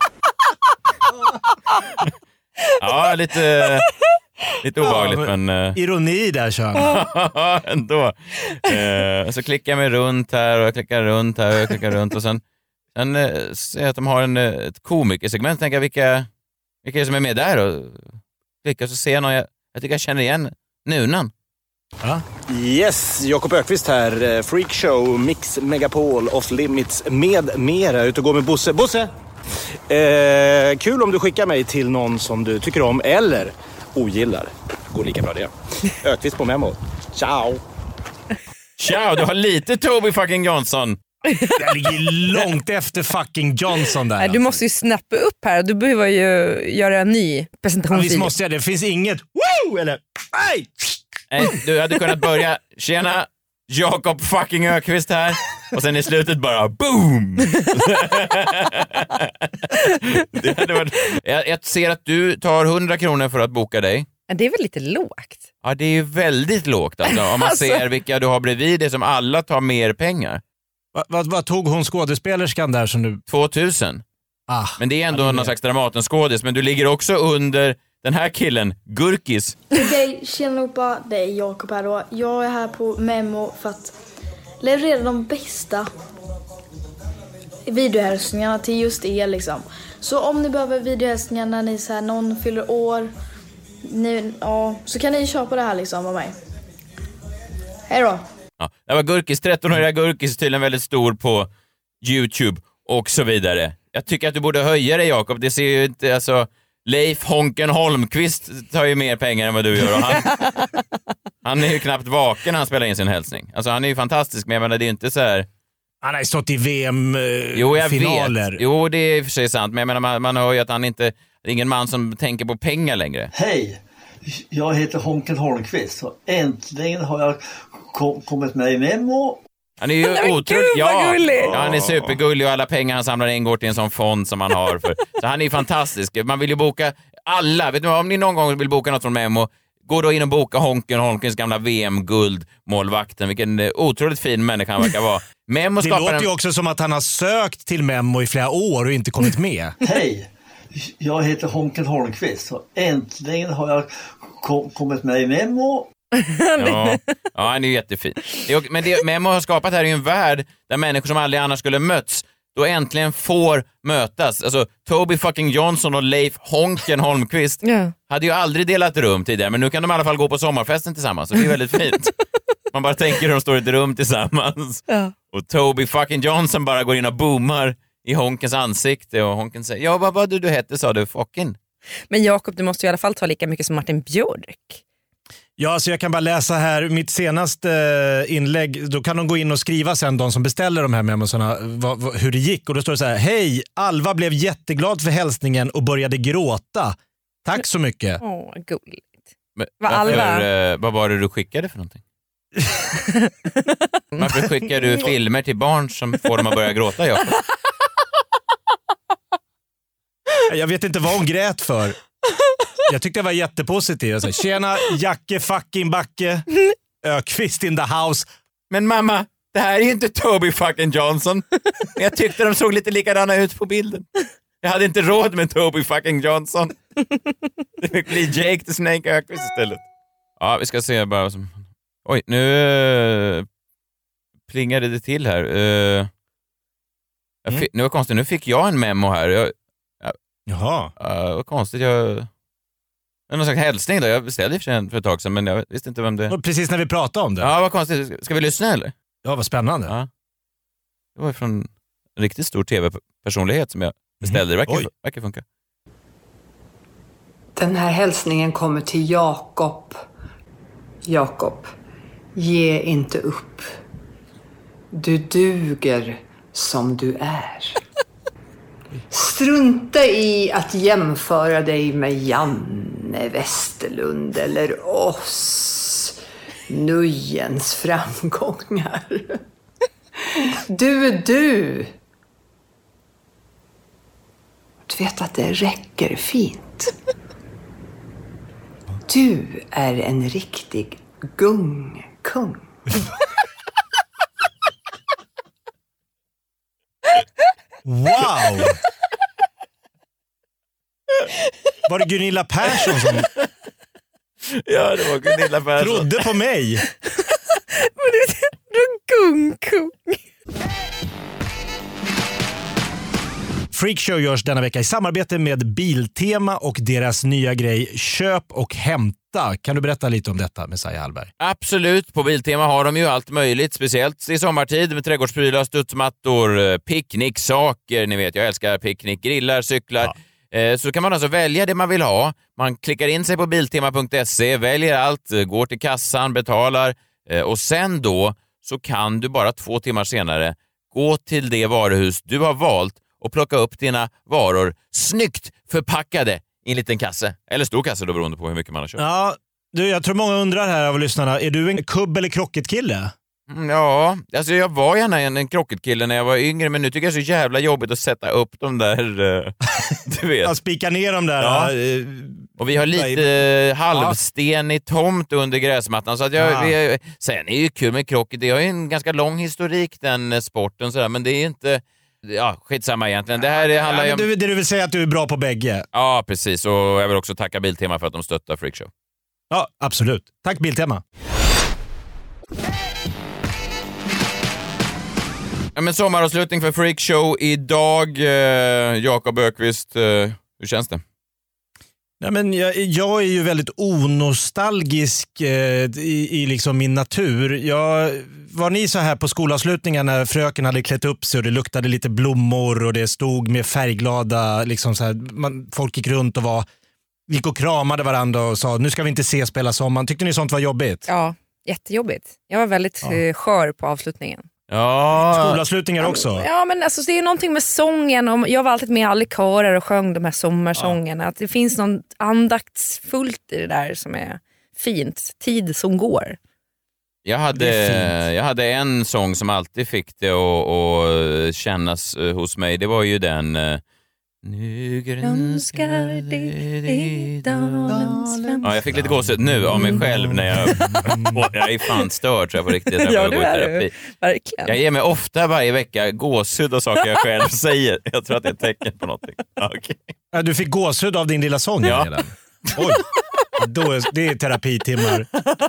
S2: Ja, lite, lite obehagligt,
S5: ja, men...
S2: men uh...
S5: ironi där, Sean.
S2: Ändå. Uh, så klickar jag mig runt här och jag klickar runt här och jag klickar runt och sen, sen uh, ser jag att de har en, uh, ett komikersegment. Tänker jag, vilka, vilka är det som är med där? Och klickar så ser jag någon, jag, jag tycker jag känner igen Nunan.
S15: Ja. Yes, Jakob Ökvist här. Freakshow, Mix, Megapol, Off Limits med mera. Ut och gå med Bosse. Bosse! Eh, kul om du skickar mig till någon som du tycker om eller ogillar. Går lika bra det. Ökvist på Memo. Ciao!
S2: Ciao, du har lite Toby fucking Johnson.
S5: Jag ligger långt efter fucking Johnson där.
S3: Nej, du måste ju snappa upp här. Du behöver ju göra en ny presentation.
S5: Ja, visst måste jag det. Det finns inget woo eller nej.
S2: Nej, du hade kunnat börja, tjena, Jakob fucking Ökvist här, och sen i slutet bara boom. Det hade varit, jag, jag ser att du tar hundra kronor för att boka dig.
S3: Det är väl lite lågt?
S2: Ja, det är ju väldigt lågt alltså. Om man alltså... ser vilka du har bredvid det som alla tar mer pengar.
S5: Vad va, va tog hon skådespelerskan där som du...
S2: tvåtusen.
S5: Ah,
S2: men det är ändå någon slags Dramatenskådis. Men du ligger också under den här killen, Gurkis.
S16: Okej, tjena allihopa. Det är Jakob här då. Jag är här på Memo för att leverera de bästa videohälsningarna till just er liksom. Så om ni behöver videohälsningar när ni så här, någon fyller år, ni, ja, så kan ni köpa det här liksom av mig. Hej då.
S2: Ja, det var Gurkis, trettonåriga Gurkis, tydligen väldigt stor på YouTube och så vidare. Jag tycker att du borde höja dig, Jakob. Det ser ju inte, alltså, Leif Honken Holmqvist tar ju mer pengar än vad du gör. Och han, han är ju knappt vaken när han spelar in sin hälsning. Alltså han är ju fantastisk, men jag menar, det är ju inte så här...
S5: Han har ju stått i V M-finaler.
S2: Jo, jag vet. Jo, det är i och för sig sant. Men jag menar, man, man hör ju att han inte... Det är ingen man som tänker på pengar längre.
S17: Hej, jag heter Honken Holmqvist och äntligen har jag kom, kommit med i Memo.
S2: Han är ju otroligt... Ja, ja, han är supergullig och alla pengar han samlar in går till en sån fond som han har. För. Så han är ju fantastisk. Man vill ju boka alla. Vet du, om ni någon gång vill boka något från Memo, gå då in och boka Honken Holmqvists gamla V M-guldmålvakten. Vilken otroligt fin människa han verkar vara. Memo
S5: det låter
S2: en...
S5: ju också som att han har sökt till Memo i flera år och inte kommit med.
S17: Hej, jag heter Honken Holmqvist och äntligen har jag kom, kommit med i Memo.
S2: Ja, ja, han är ju jättefin. Det, men det Memo har skapat här är ju en värld där människor som aldrig annars skulle möts då äntligen får mötas. Alltså Toby fucking Johnson och Leif Honken Holmqvist yeah. hade ju aldrig delat rum tidigare, men nu kan de i alla fall gå på sommarfesten tillsammans, så det är väldigt fint. Man bara tänker hur de står i ett rum tillsammans. Ja. Och Toby fucking Johnson bara går in och boomar i Honkens ansikte och Honken säger, ja vad var du du hette, sa du, fucking.
S3: Men Jakob, du måste ju i alla fall ta lika mycket som Martin Björk.
S5: Ja, så jag kan bara läsa här mitt senaste inlägg. Då kan de gå in och skriva sen, de som beställer de här memosarna, vad, vad, hur det gick. Och då står det så här: hej, Alva blev jätteglad för hälsningen och började gråta. Tack så mycket.
S3: Åh, gulligt.
S2: Men, vad, Alva? Eh, vad var det du skickade för någonting? Varför skickar du filmer till barn som får dem att börja gråta, Jakob?
S5: Jag vet inte vad hon grät för. Jag tyckte det var jättepositivt. Jag sa, tjena, Jacke fucking Backe. Ökvist in the house.
S2: Men mamma, det här är ju inte Toby fucking Johnson. Jag tyckte de såg lite likadana ut på bilden. Jag hade inte råd med Toby fucking Johnson. Det fick bli Jake the Snake Ökvist istället. Ja, vi ska se bara som... Oj, nu uh, plingade det till här. Uh, jag fick, nu var konstigt, nu fick jag en memo här. Jag, jag,
S5: Jaha.
S2: Uh, vad konstigt, jag... Någon slags hälsning då. Jag beställde för, för ett tag sedan, men jag visste inte vem det...
S5: Och precis när vi pratade om det.
S2: Ja, vad konstigt. Ska vi lyssna eller?
S5: Ja, vad spännande.
S2: Ja. Det var från en riktigt stor tv-personlighet som jag beställde. Det verkar, mm. verkar funka.
S18: Den här hälsningen kommer till Jakob. Jakob, ge inte upp. Du duger som du är. Strunta i att jämföra dig med Janne Westerlund eller oss. Nujens framgångar. Du är du. Du vet att det räcker fint. Du är en riktig gungkung.
S5: Wow! Var det Gunilla Persson som...
S2: Ja, det var Gunilla Persson.
S5: Trodde på mig.
S3: Men du är gungkung.
S5: Freakshow görs denna vecka i samarbete med Biltema och deras nya grej Köp och hämta. Kan du berätta lite om detta, Messiah Hallberg?
S2: Absolut. På Biltema har de ju allt möjligt, speciellt i sommartid med trädgårdsprylar, studsmattor, picknicksaker. Ni vet, jag älskar picknick, grillar, cyklar. Ja. Så kan man alltså välja det man vill ha. Man klickar in sig på biltema punkt se, väljer allt, går till kassan, betalar och sen då så kan du bara två timmar senare gå till det varuhus du har valt och plocka upp dina varor snyggt förpackade i en liten kasse. Eller stor kasse då, beroende på hur mycket man har köpt.
S5: Ja, du, jag tror många undrar här av lyssnarna. Är du en kubb- eller krocketkille?
S2: Mm, ja, alltså jag var gärna en, en krocketkille när jag var yngre, men nu tycker jag det är så jävla jobbigt att sätta upp de där, uh, du vet.
S5: Att spika ner de där
S2: ja.
S5: uh,
S2: Och vi har lite halvstenig tomt under gräsmattan. Så att jag,
S5: Ja.
S2: vi, sen är det ju kul med krocket. Det har ju en ganska lång historik, den sporten. Sådär, men det är inte... Ja, skitsamma egentligen. Det här handlar ju om...
S5: Det, det du vill säga att du är bra på bägge?
S2: Ja, precis. Och jag vill också tacka Biltema för att de stöttar Freakshow.
S5: Ja, absolut. Tack Biltema.
S2: Ja, men sommaravslutning för Freakshow idag. Eh, Jakob Ökvist, eh, hur känns det?
S5: Nej, men jag, jag är ju väldigt onostalgisk eh, i, i liksom min natur. Jag, var ni så här på skolavslutningen när fröken hade klätt upp sig och det luktade lite blommor och det stod med färgglada, liksom så här, man, folk gick runt och var, gick och kramade varandra och sa nu ska vi inte se spela sommaren. Tyckte ni sånt var jobbigt?
S3: Ja, jättejobbigt. Jag var väldigt ja. skör på avslutningen.
S2: Ja.
S5: Skolavslutningar också?
S3: Ja, men alltså, det är någonting med sången. Och jag var alltid med i alla körer och sjöng de här sommarsångerna. Ja. Att det finns något andaktsfullt i det där som är fint. Tid som går.
S2: Jag hade, jag hade en sång som alltid fick det att, att kännas hos mig. Det var ju den... Nu grönskar det i dalens fram. Ja, jag fick lite gåshud nu av mig själv när jag... Jag är fan störd tror jag på riktigt. Jag
S3: ja, det är du. Verkligen.
S2: Jag ger mig ofta varje vecka gåshud och saker jag själv säger. Jag tror att det är ett tecken på någonting. Okay.
S5: Ja, du fick gåshud av din lilla sång?
S2: Ja.
S5: Redan. Oj, då är, det är terapitimmar.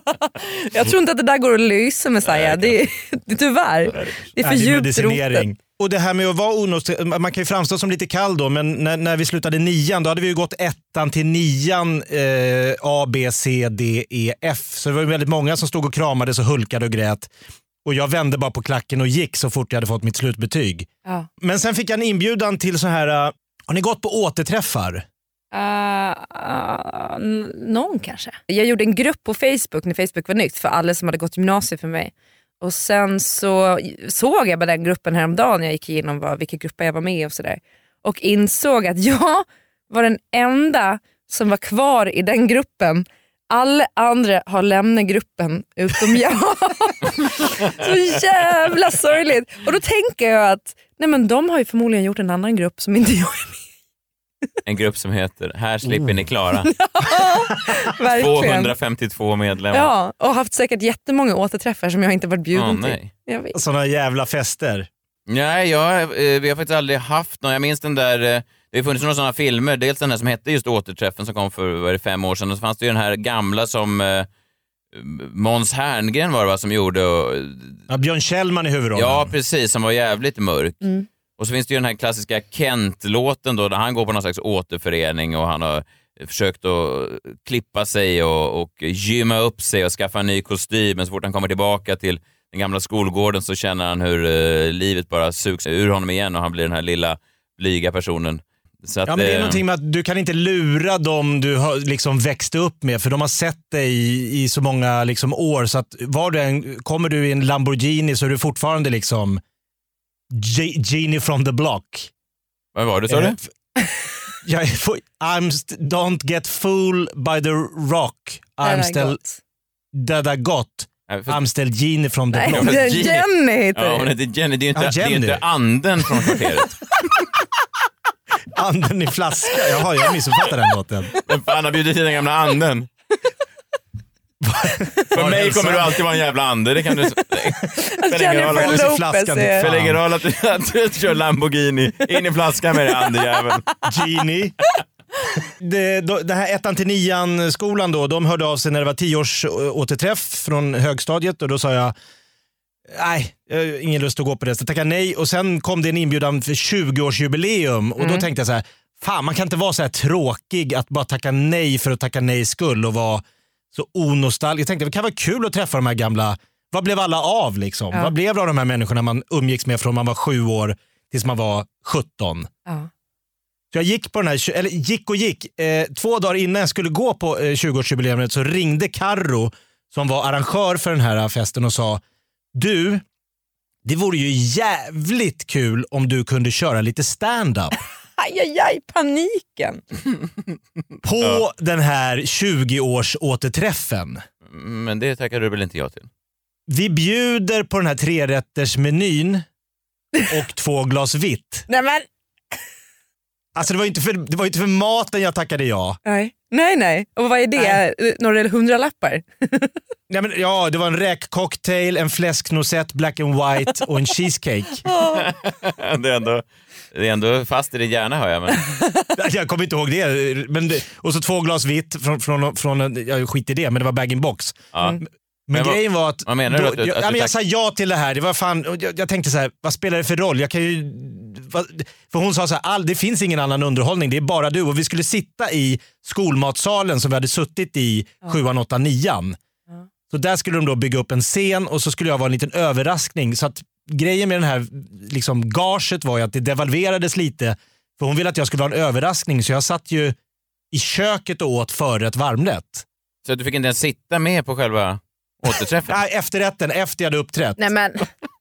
S3: Jag tror inte att det där går att lösa med Saja. Det är, det är tyvärr. Det är för djupt roten.
S5: Och det här med att vara onostalgisk, man kan ju framstå som lite kall då, men när, när vi slutade nian då hade vi ju gått ettan till nian eh, A, B, C, D, E, F. Så det var ju väldigt många som stod och kramades och hulkade och grät. Och jag vände bara på klacken och gick så fort jag hade fått mitt slutbetyg.
S3: Ja.
S5: Men sen fick jag en inbjudan till så här, uh, har ni gått på återträffar?
S3: Uh, uh, någon kanske. Jag gjorde en grupp på Facebook när Facebook var nytt för alla som hade gått gymnasiet för mig. Och sen så såg jag bara den gruppen häromdagen. Jag gick igenom vad, vilka grupper jag var med och sådär. Och insåg att jag var den enda som var kvar i den gruppen. Alla andra har lämnat gruppen utom jag. Så jävla sorgligt. Och då tänker jag att nej men de har ju förmodligen gjort en annan grupp som inte jag är med.
S2: En grupp som heter Här slipper ni klara.
S3: Ja,
S2: tvåhundrafemtiotvå medlemmar.
S3: Ja, och haft säkert jättemånga återträffar som jag inte varit bjuden
S2: oh, nej.
S3: till. Jag vet.
S5: Sådana jävla fester.
S2: Nej, jag, vi har faktiskt aldrig haft någon. Jag minns den där, det har funnits några sådana filmer. Dels den här som hette just Återträffen som kom för var det, fem år sedan. Och så fanns det ju den här gamla som eh, Måns Herngren var det va, som gjorde. Och,
S5: ja, Björn Kjellman i huvudrollen.
S2: Ja, precis. Som var jävligt mörk.
S3: Mm.
S2: Och så finns det ju den här klassiska Kent-låten då, där han går på någon slags återförening och han har försökt att klippa sig och, och gymma upp sig och skaffa en ny kostym. Men så fort han kommer tillbaka till den gamla skolgården så känner han hur eh, livet bara sugs ur honom igen och han blir den här lilla blyga personen. Så att,
S5: ja, men det är
S2: eh,
S5: någonting med att du kan inte lura dem du har liksom växt upp med för de har sett dig i, i så många liksom år så att var du än, kommer du i en Lamborghini så är du fortfarande liksom G- Genie from the block.
S2: Vad var det, sa du?
S5: Jag är, I'm st- don't get fooled by the rock. I'm still that I got. I'm still Genie from the
S3: Nej,
S5: block.
S3: det är Jenny heter
S2: Ja, hon heter Jenny. Det är ju inte,
S5: ja,
S2: det är inte anden från kvarteret.
S5: Anden i flaska. Jaha, jag missuppfattar den låten.
S2: Men fan har bjudit in den gamla anden. För mig kommer du alltid vara en jävla ande. Det kan du... För ingen roll att du, att du kör Lamborghini in i flaskan med det andejäveln.
S5: Genie. Det, det här ettan till nian skolan då, de hörde av sig när det var tio års återträff från högstadiet och då sa jag nej, jag har ingen lust att gå på det. Så tackade nej och sen kom det en inbjudan för tjugo-årsjubileum och mm. då tänkte jag så här, fan man kan inte vara så här tråkig att bara tacka nej för att tacka nej skull och vara så onostalgisk. Jag tänkte det kan vara kul att träffa de här gamla, vad blev alla av liksom? Ja. Vad blev det av de här människorna man umgicks med från man var sju år tills man var sjutton?
S3: Ja.
S5: Så jag gick på den här, eller gick och gick. Eh, två dagar innan jag skulle gå på eh, tjugo-årsjubileumet så ringde Karro som var arrangör för den här festen och sa du, det vore ju jävligt kul om du kunde köra lite stand-up.
S3: Aj, aj, aj, paniken.
S5: På ja. den här tjugo-års återträffen.
S2: Men det tackar du väl inte jag till?
S5: Vi bjuder på den här trerättersmenyn och två glas vitt.
S3: Nej men...
S5: Alltså det var inte för, det var inte för maten jag tackade ja.
S3: Nej. Nej, nej. Och vad är det? Nej. Några hundralappar?
S5: Nej, men, ja, det var en räkcocktail, en fläsknosett, black and white och en cheesecake.
S2: det, är ändå, det är ändå fast i din hjärna, hör jag. Men...
S5: jag kommer inte ihåg det. Men det. Och så två glas vitt från, från, från jag skit i det, men det var bag-in-box.
S2: Ja.
S5: Mm. Men, men grejen var att,
S2: vad menar du? Att du,
S5: jag,
S2: att
S5: ja,
S2: du
S5: men jag
S2: tack...
S5: sa ja till det här. Det var fan, jag, jag tänkte så här, vad spelar det för roll? Jag kan ju, vad, för hon sa så här, all, det finns ingen annan underhållning, det är bara du. Och vi skulle sitta i skolmatsalen som vi hade suttit i ja. sjuan, åttan, nian. Ja. Så där skulle de då bygga upp en scen och så skulle jag vara en liten överraskning. Så att grejen med den här liksom, gaget var ju att det devalverades lite. För hon ville att jag skulle vara en överraskning, så jag satt ju i köket och åt före ett varmrätt.
S2: Så du fick inte ens sitta med på själva återträffen?
S5: Nej, efterrätten, efter jag hade uppträtt.
S3: Nej, men...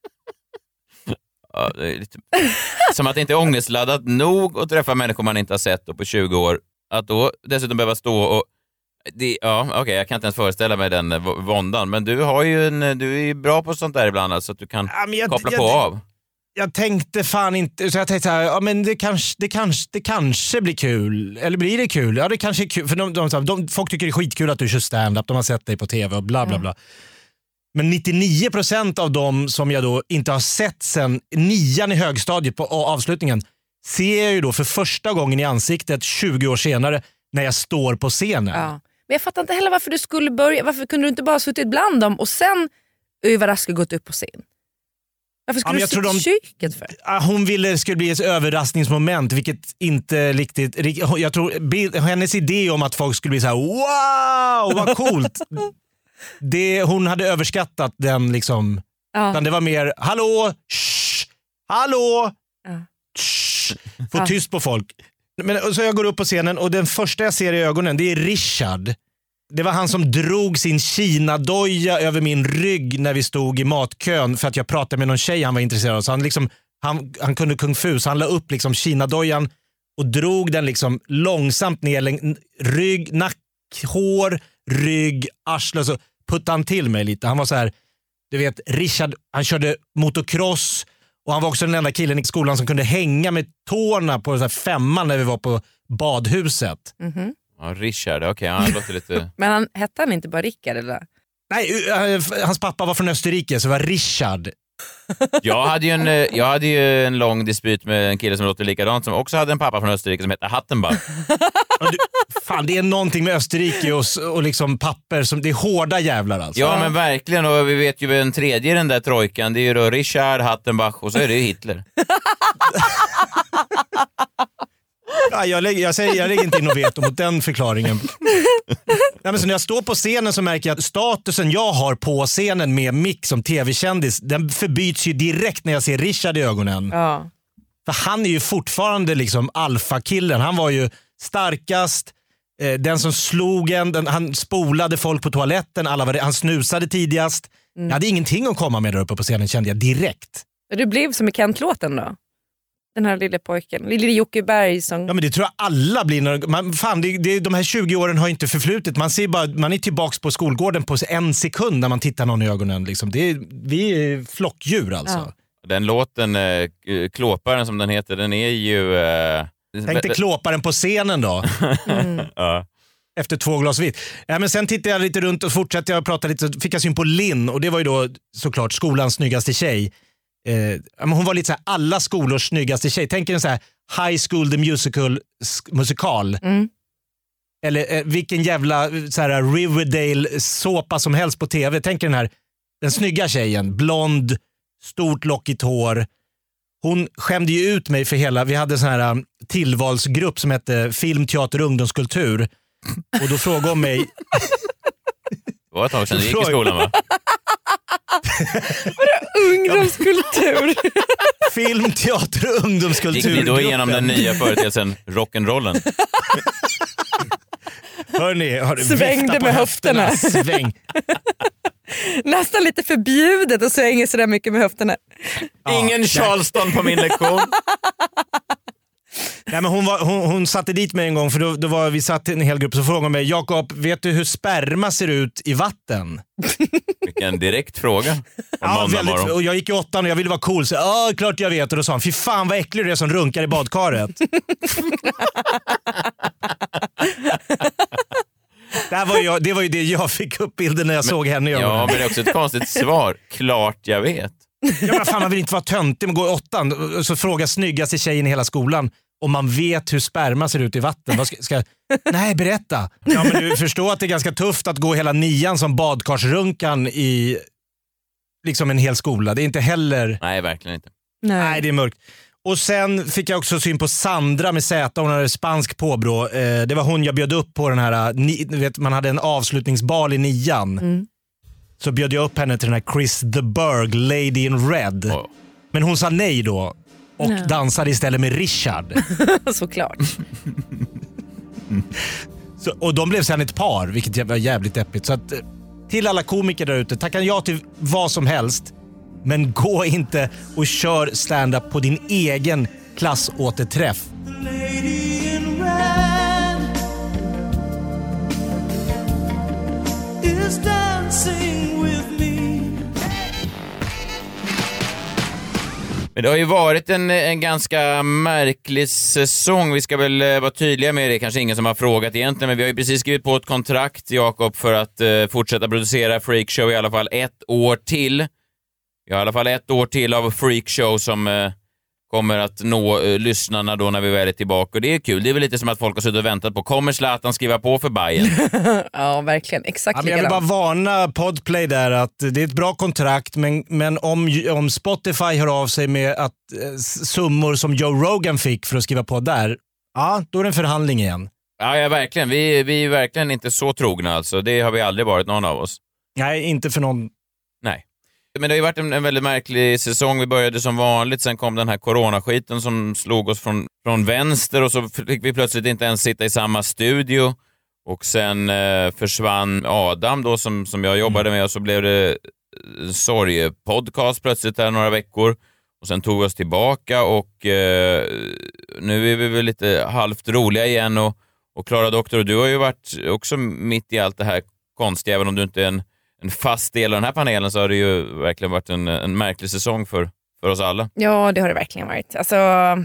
S2: ja, det är lite... Som att det inte är ångestladdat nog att träffa människor man inte har sett på tjugo år. Att då dessutom behöva stå och... Det, ja, okej, okay, jag kan inte ens föreställa mig den våndan. Men du har ju en, du är ju bra på sånt där ibland, så att du kan ja, jag, koppla jag, på
S5: jag,
S2: av.
S5: Jag tänkte fan inte, så jag tänkte så här, ja men det kanske, det kanske, det kanske blir kul. Eller blir det kul? Ja, det kanske är kul. För de, de, de, de, folk tycker det är skitkul att du kör stand-up. De har sett dig på tv och bla bla bla. Mm. Men nittionio procent av dem som jag då inte har sett sen nian i högstadiet på avslutningen ser jag ju då för första gången i ansiktet tjugo år senare när jag står på scenen.
S3: Ja. Men jag fattar inte heller varför du skulle börja. Varför kunde du inte bara suttit bland dem och sen överraskad gått upp på scen? Varför skulle ja, du sitta i köket för?
S5: Hon ville det skulle bli ett överraskningsmoment, vilket inte riktigt... Jag tror hennes idé om att folk skulle bli så här: wow, vad coolt. det, hon hade överskattat den liksom. Ja. Utan det var mer, hallå, shh, hallå, ja. shh, få ja. tyst på folk. Men så jag går upp på scenen och den första jag ser i ögonen, det är Richard. Det var han som drog sin Kina-doja över min rygg när vi stod i matkön för att jag pratade med någon tjej han var intresserad av. Så han, liksom, han, han kunde kung fu, så han la upp liksom Kina-dojan och drog den liksom långsamt ner, rygg, nack, hår, rygg, arsle, så puttade han till mig lite. Han var så här, du vet, Richard, han körde motocross och han var också den enda killen i skolan som kunde hänga med tårna på så här femman när vi var på badhuset.
S3: Mm-hmm.
S2: Ja, Richard, okej, okay, han låter lite...
S3: Men han, hette han inte bara Rickard eller?
S5: Nej, hans pappa var från Österrike, så det var Richard.
S2: Jag hade ju en, jag hade ju en lång dispyt med en kille som låter likadant, som också hade en pappa från Österrike som heter Hattenbach.
S5: Du, fan, det är någonting med Österrike och, och liksom papper som, det är hårda jävlar alltså.
S2: Ja, men verkligen, och vi vet ju en tredje i den där trojkan, det är ju då Richard, Hattenbach och så är det ju Hitler.
S5: Ja, jag, lägger, jag, säger, jag lägger inte in och veto mot den förklaringen. Nej, men så när jag står på scenen så märker jag att statusen jag har på scenen med Mick som tv-kändis, den förbyts ju direkt när jag ser Richard i ögonen.
S3: Ja.
S5: För han är ju fortfarande liksom alfakillen. Han var ju starkast, eh, den som slog en, den, han spolade folk på toaletten, alla var, han snusade tidigast. Mm. Jag hade ingenting att komma med där uppe på scenen, kände jag direkt.
S3: Du blev som i Kent-låten då? Den här lilla pojken, lille Jocke Berg som...
S5: Ja, men det tror jag alla blir när man, fan, det, det, de här tjugo åren har inte förflutit. Man ser bara, man är tillbaks på skolgården på en sekund när man tittar någon i ögonen liksom. Det är, vi är flockdjur alltså. Ja.
S2: Den låten, eh, Klåparen som den heter, den är ju... Eh...
S5: Tänk dig Klåparen på scenen då.
S2: Mm. Ja.
S5: Efter två glas vitt. Ja, men sen tittade jag lite runt och fortsatte jag prata lite, så fick jag syn på Linn, och det var ju då såklart skolans snyggaste tjej. Eh, hon var lite så här alla skolors snyggaste tjej. Tänk en så här High School the Musical musikal.
S3: Mm.
S5: Eller eh, vilken jävla så här Riverdale såpa som helst på tv. Tänk den här, den snygga tjejen, blond, stort lockigt hår. Hon skämde ju ut mig för hela, vi hade en sån här tillvalsgrupp som hette Film, teater och ungdomskultur. Och då frågade hon mig...
S2: Det var ett tag sedan du gick i skolan, va?
S3: Vadå ungdomskultur?
S5: Film, teater och ungdomskultur.
S2: Gick ni då igenom den nya företeelsen rock'n'rollen?
S5: Hörrni, har du
S3: svängde med höfterna.
S5: höfterna. Sväng.
S3: Nästan lite förbjudet att svänga så där mycket med höfterna.
S2: Ja, ingen Charleston på min lektion.
S5: Nej, men hon, var, hon, hon satte dit mig en gång, för då, då var vi satt en hel grupp, så frågade mig, Jakob, vet du hur sperma ser ut i vatten?
S2: Vilken direkt fråga.
S5: Ja, väldigt, och jag gick i åttan och jag ville vara cool, så ja, klart jag vet. Och då sa han, fy fan vad äcklig du är som runkar i badkaret. Det var, jag, det var ju det jag fick upp bilden när jag men, såg henne.
S2: Ja, men det är också ett konstigt svar. Klart jag vet.
S5: Ja, men fan, man vill inte vara töntig, men gå i åttan och så fråga snyggaste tjejen i hela skolan om man vet hur sperma ser ut i vatten. Vad ska, ska, nej, berätta. Ja, men du förstår att det är ganska tufft att gå hela nian som badkarsrunkan i liksom en hel skola. Det är inte heller...
S2: Nej, verkligen inte.
S5: Nej, nej det är mörkt. Och sen fick jag också syn på Sandra med Z. Hon hade spansk påbrå. Eh, det var hon jag bjöd upp på den här... Ni, vet, man hade en avslutningsbal i nian. Mm. Så bjöd jag upp henne till den här Chris the Berg, Lady in Red. Oh. Men hon sa nej då. Och no. dansade istället med Richard.
S3: Såklart.
S5: Så, och de blev sen ett par, vilket var jävligt deppigt. Så att, till alla komiker där ute, tackar jag till vad som helst. Men gå inte och kör stand-up på din egen klassåterträff.
S19: Is dancing with me.
S2: Men det har ju varit en, en ganska märklig säsong. Vi ska väl vara tydliga med det. Kanske ingen som har frågat egentligen, men vi har ju precis skrivit på ett kontrakt, Jakob, för att uh, fortsätta producera Freakshow i alla fall ett år till. Vi har i alla fall ett år till av Freakshow som uh, kommer att nå uh, lyssnarna då när vi väl är tillbaka. Och det är kul. Det är väl lite som att folk har suttit och väntat på, kommer Zlatan skriva på för Bayern?
S3: Ja, verkligen. Exakt.
S5: Ja, men jag vill bara varna Podplay där att det är ett bra kontrakt, men, men om, om Spotify hör av sig med att eh, summor som Joe Rogan fick för att skriva på där, ja, då är det en förhandling igen.
S2: Ja, ja verkligen. Vi, vi är verkligen inte så trogna alltså. Det har vi aldrig varit, någon av oss.
S5: Nej, inte för någon.
S2: Nej. Men det har ju varit en, en väldigt märklig säsong. Vi började som vanligt, sen kom den här coronaskiten som slog oss från, från vänster och så fick vi plötsligt inte ens sitta i samma studio. Och sen eh, försvann Adam då som, som jag jobbade med och så blev det sorgepodcast plötsligt här några veckor. Och sen tog vi oss tillbaka och eh, nu är vi väl lite halvt roliga igen och, och Klara Doktor, och du har ju varit också mitt i allt det här konstiga, även om du inte är en en fast del av den här panelen, så har det ju verkligen varit en, en märklig säsong för, för oss alla.
S3: Ja, det har det verkligen varit. Alltså,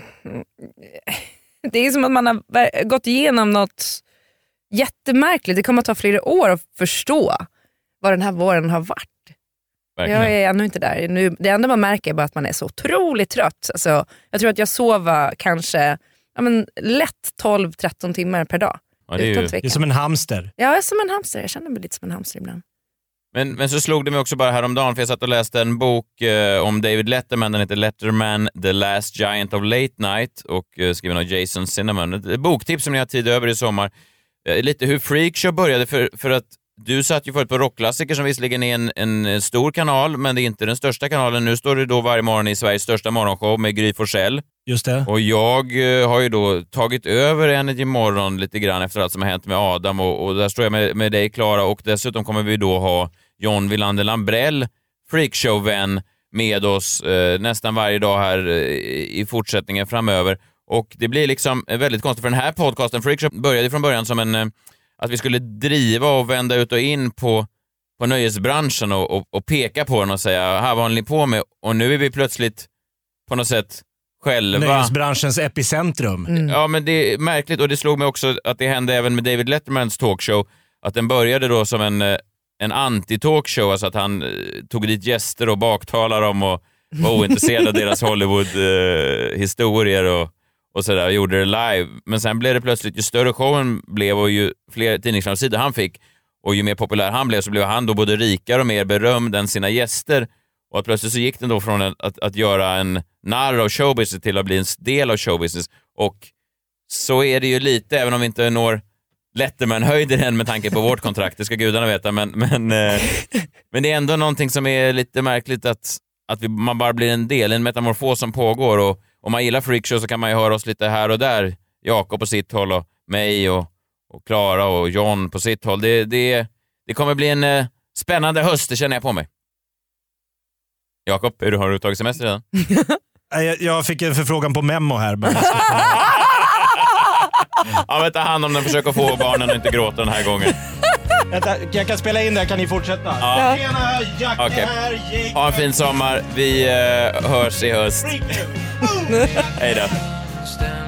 S3: det är som att man har gått igenom något jättemärkligt. Det kommer att ta flera år att förstå vad den här våren har varit. Verkligen. Jag är ännu inte där. Nu, det enda man märker är bara att man är så otroligt trött. Alltså, jag tror att jag sover kanske ja, men, lätt tolv tretton timmar per dag.
S5: Ja, det, är ju, det är som en hamster.
S3: Ja, jag är som en hamster. Jag känner mig lite som en hamster ibland.
S2: Men, men så slog det mig också bara häromdagen, för jag satt och läste en bok eh, om David Letterman. Den heter Letterman, The Last Giant of Late Night och eh, skriven av Jason Cinnamon. Ett boktips som ni har tid över i sommar. Eh, lite hur Freakshow började, för, för att du satt ju förut på Rockklassiker som visserligen är en, en stor kanal, men det är inte den största kanalen. Nu står du då varje morgon i Sveriges största morgonshow med Gry Forssell.
S5: Just det.
S2: Och jag eh, har ju då tagit över Energy Morgon lite grann efter allt som har hänt med Adam och, och där står jag med, med dig, Klara, och dessutom kommer vi då ha John Wilander Lambrell, Freakshow-vän, med oss eh, nästan varje dag här eh, i fortsättningen framöver. Och det blir liksom väldigt konstigt, för den här podcasten Freakshow började från början som en eh, att vi skulle driva och vända ut och in på, på nöjesbranschen och, och, och peka på den och säga, här vad håller ni på med? Och nu är vi plötsligt på något sätt själva.
S5: Nöjesbranschens epicentrum.
S2: Mm. Ja, men det är märkligt, och det slog mig också att det hände även med David Lettermans talkshow, att den började då som en, en anti-talkshow, alltså att han eh, tog dit gäster och baktalade dem och var ointresserad av deras Hollywood-historier eh, och, och sådär, och gjorde det live. Men sen blev det plötsligt, ju större showen blev och ju fler tidningsframsidor han fick och ju mer populär han blev, så blev han då både rikare och mer berömd än sina gäster. Och att plötsligt så gick den då från att, att göra en narr av showbusiness till att bli en del av showbusiness. Och så är det ju lite, även om vi inte når Letterman-höjden än med tanke på vårt kontrakt, det ska gudarna veta. Men, men, eh, men det är ändå någonting som är lite märkligt, att, att vi, man bara blir en del, en metamorfos som pågår. Och om man gillar Freakshow så kan man ju höra oss lite här och där. Jakob på sitt håll och mig och, och Klara och John på sitt håll. Det, det, det kommer bli en eh, spännande höst, det känner jag på mig. Jakob, hur har du tagit semester redan?
S5: jag, jag fick en förfrågan på Memo här.
S2: Ja, men ta hand om den, försöker få barnen att inte gråta den här gången.
S5: Vänta, jag kan spela in där, kan ni fortsätta?
S2: Ja.
S5: Tjena, Jack,
S2: okay.
S5: här, Jake.
S2: Ha en fin sommar, vi uh, hörs i höst. Hej då.